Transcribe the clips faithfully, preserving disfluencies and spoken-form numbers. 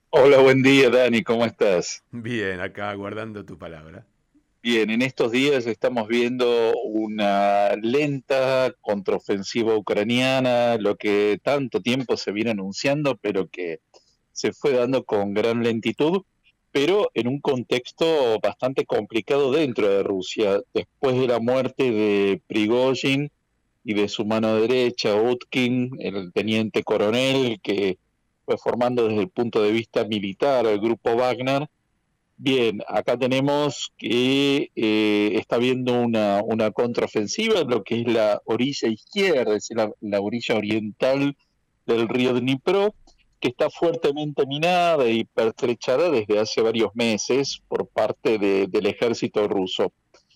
Hola, buen día, Dani, ¿cómo estás? Bien, acá guardando tu palabra. Bien, en estos días estamos viendo una lenta contraofensiva ucraniana, lo que tanto tiempo se viene anunciando, pero que se fue dando con gran lentitud, pero en un contexto bastante complicado dentro de Rusia. Después de la muerte de Prigozhin y de su mano derecha, Utkin, el teniente coronel que fue formando desde el punto de vista militar el grupo Wagner. Bien, acá tenemos que eh, está habiendo una, una contraofensiva en lo que es la orilla izquierda, es decir, la, la orilla oriental del río Dnipro, que está fuertemente minada y pertrechada desde hace varios meses por parte de, del ejército ruso.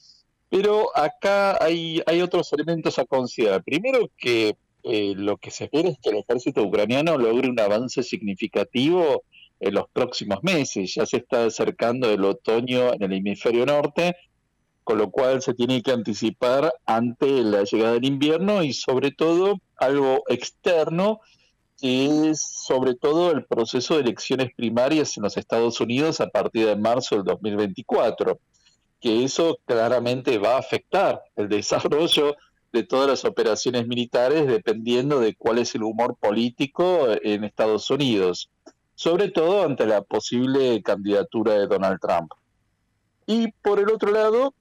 Pero acá hay, hay otros elementos a considerar. Primero que eh, lo que se espera es que el ejército ucraniano logre un avance significativo en los próximos meses. Ya se está acercando el otoño en el hemisferio norte, con lo cual se tiene que anticipar ante la llegada del invierno y sobre todo algo externo, que es sobre todo el proceso de elecciones primarias en los Estados Unidos a partir de marzo del dos mil veinticuatro, que eso claramente va a afectar el desarrollo de todas las operaciones militares dependiendo de cuál es el humor político en Estados Unidos, sobre todo ante la posible candidatura de Donald Trump. Y por el otro lado,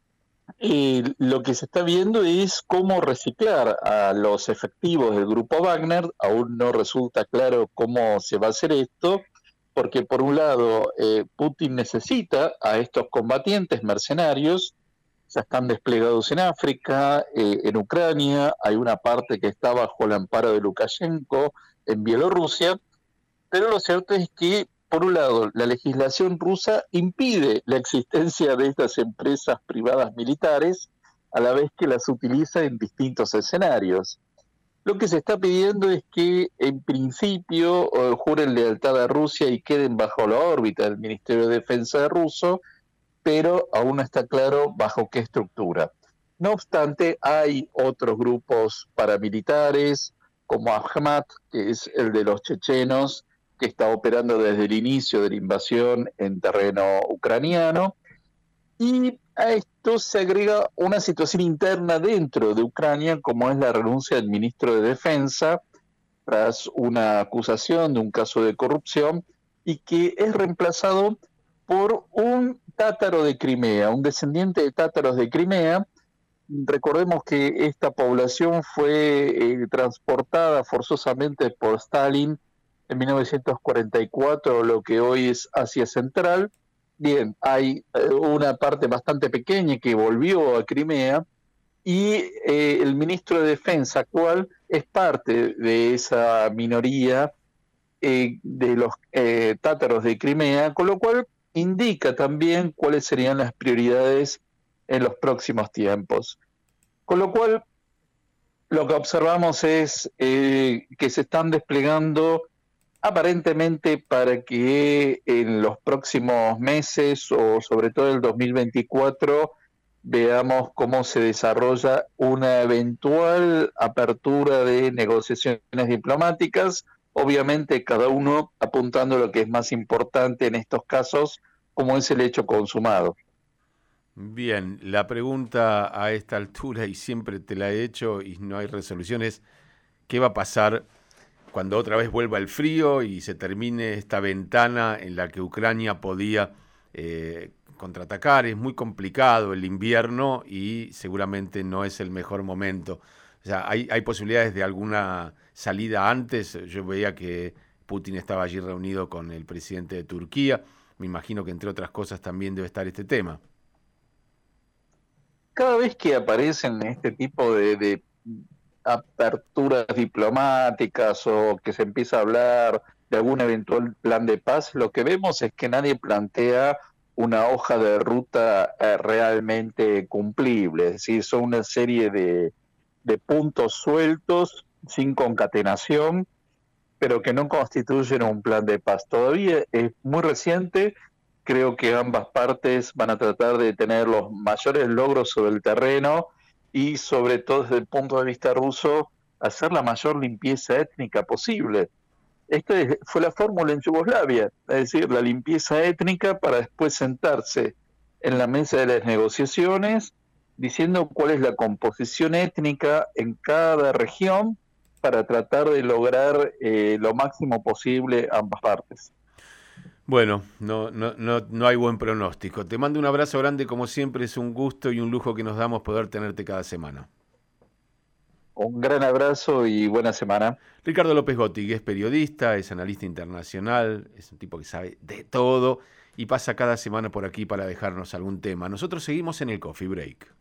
eh, lo que se está viendo es cómo reciclar a los efectivos del grupo Wagner. Aún no resulta claro cómo se va a hacer esto, porque por un lado eh, Putin necesita a estos combatientes mercenarios. Ya están desplegados en África, eh, en Ucrania, hay una parte que está bajo el amparo de Lukashenko en Bielorrusia, pero lo cierto es que, por un lado, la legislación rusa impide la existencia de estas empresas privadas militares, a la vez que las utiliza en distintos escenarios. Lo que se está pidiendo es que, en principio, eh, juren lealtad a Rusia y queden bajo la órbita del Ministerio de Defensa ruso, pero aún no está claro bajo qué estructura. No obstante, hay otros grupos paramilitares, como Ahmad, que es el de los chechenos, que está operando desde el inicio de la invasión en terreno ucraniano, y a esto se agrega una situación interna dentro de Ucrania, como es la renuncia del ministro de Defensa tras una acusación de un caso de corrupción, y que es reemplazado por un tátaro de Crimea, un descendiente de tátaros de Crimea. Recordemos que esta población fue eh, transportada forzosamente por Stalin en mil novecientos cuarenta y cuatro, lo que hoy es Asia Central. Bien, hay eh, una parte bastante pequeña que volvió a Crimea, y eh, el ministro de Defensa actual es parte de esa minoría eh, de los eh, tátaros de Crimea, con lo cual indica también cuáles serían las prioridades en los próximos tiempos. Con lo cual, lo que observamos es eh, que se están desplegando aparentemente para que en los próximos meses o sobre todo el dos mil veinticuatro veamos cómo se desarrolla una eventual apertura de negociaciones diplomáticas, obviamente cada uno apuntando a lo que es más importante en estos casos, como es el hecho consumado. Bien, la pregunta a esta altura, y siempre te la he hecho y no hay resoluciones, ¿qué va a pasar cuando otra vez vuelva el frío y se termine esta ventana en la que Ucrania podía eh, contraatacar? Es muy complicado el invierno y seguramente no es el mejor momento. O sea, ¿hay, hay posibilidades de alguna salida antes? Yo veía que Putin estaba allí reunido con el presidente de Turquía. Me imagino que entre otras cosas también debe estar este tema. Cada vez que aparecen este tipo de, de aperturas diplomáticas o que se empieza a hablar de algún eventual plan de paz, lo que vemos es que nadie plantea una hoja de ruta eh, realmente cumplible. Es decir, son una serie de, de puntos sueltos, sin concatenación, pero que no constituyen un plan de paz. Todavía es muy reciente, creo que ambas partes van a tratar de tener los mayores logros sobre el terreno y sobre todo desde el punto de vista ruso, hacer la mayor limpieza étnica posible. Esta es- fue la fórmula en Yugoslavia, es decir, la limpieza étnica para después sentarse en la mesa de las negociaciones diciendo cuál es la composición étnica en cada región para tratar de lograr eh, lo máximo posible ambas partes. Bueno, no, no, no, no hay buen pronóstico. Te mando un abrazo grande, como siempre, es un gusto y un lujo que nos damos poder tenerte cada semana. Un gran abrazo y buena semana. Ricardo López Gotti, que es periodista, es analista internacional, es un tipo que sabe de todo y pasa cada semana por aquí para dejarnos algún tema. Nosotros seguimos en el Coffee Break.